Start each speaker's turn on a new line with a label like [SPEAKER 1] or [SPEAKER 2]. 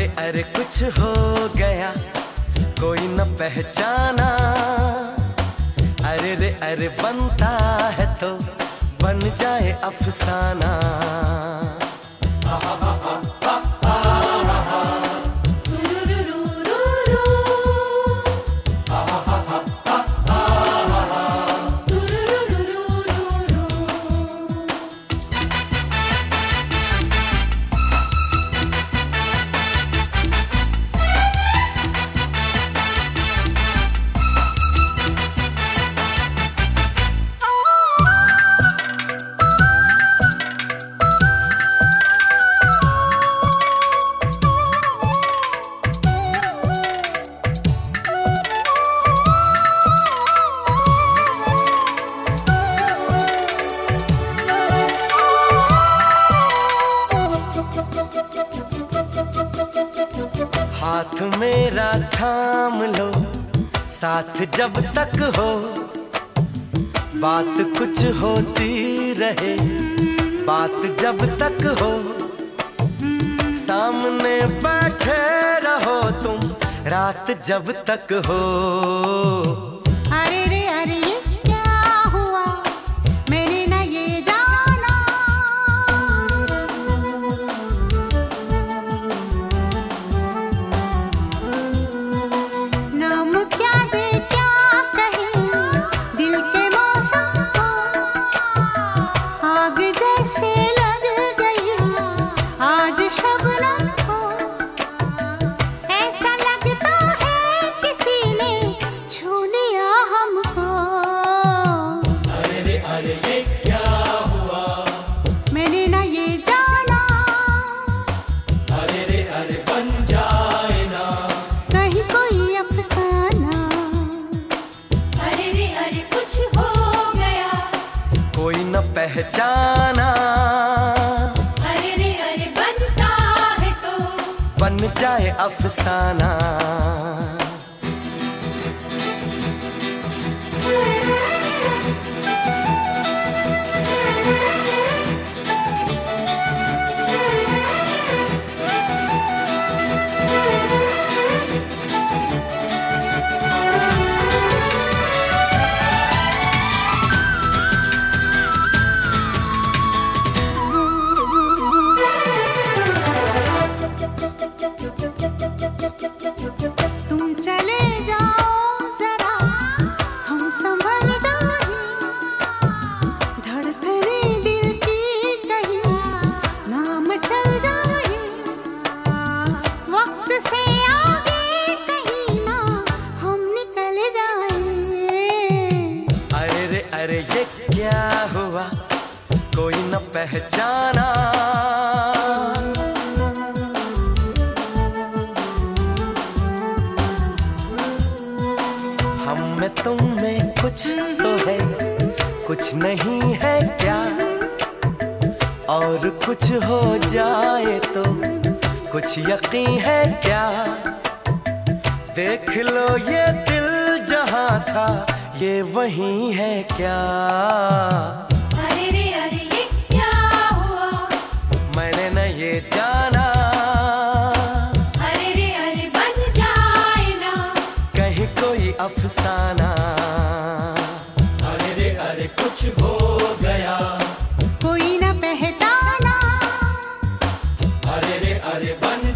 [SPEAKER 1] अरे कुछ हो गया, कोई न पहचाना। अरे रे अरे बनता है तो बन जाए अफसाना। हाथ मेरा थाम लो, साथ जब तक हो, बात कुछ होती रहे, बात जब तक हो। सामने बैठे रहो तुम, रात जब तक हो।
[SPEAKER 2] अरे रे अरे ये क्या हुआ, मैंने न ये जाना। नाम क्या दे क्या कहे दिल के मौसम को, आग जैसे लग गई आज शबनम को। ऐसा लगता है किसी ने छू लिया हमको।
[SPEAKER 1] अरे रे अरे ये क्या हुआ,
[SPEAKER 2] मैंने न ये जाना।
[SPEAKER 1] अरे रे अरे बन जाए ना
[SPEAKER 2] कहीं कोई अफसाना।
[SPEAKER 3] अरे रे अरे कुछ हो गया,
[SPEAKER 1] कोई न पहचाना।
[SPEAKER 3] अरे रे अरे बनता है तो
[SPEAKER 1] बन जाए अफसाना।
[SPEAKER 2] तुम चले जाओ जरा, हम संभल जाए। धड़कने दिल की कहीं नाम चल जाए। वक्त से आगे कहीं ना हम निकल जाए।
[SPEAKER 1] अरे रे अरे ये क्या हुआ, कोई न पहचाना। हम में तुम में कुछ तो है, कुछ नहीं है क्या। और कुछ हो जाए तो कुछ यकीन है क्या। देख लो ये दिल जहाँ था ये वही है क्या।
[SPEAKER 3] अरे रे अरे ये क्या हुआ,
[SPEAKER 1] मैंने न ये जाना।
[SPEAKER 3] अरे रे अरे बन जाए ना
[SPEAKER 1] कहीं कोई अफसाना। अरे रे अरे कुछ हो गया,
[SPEAKER 2] कोई न पहचाना।
[SPEAKER 1] अरे रे अरे बन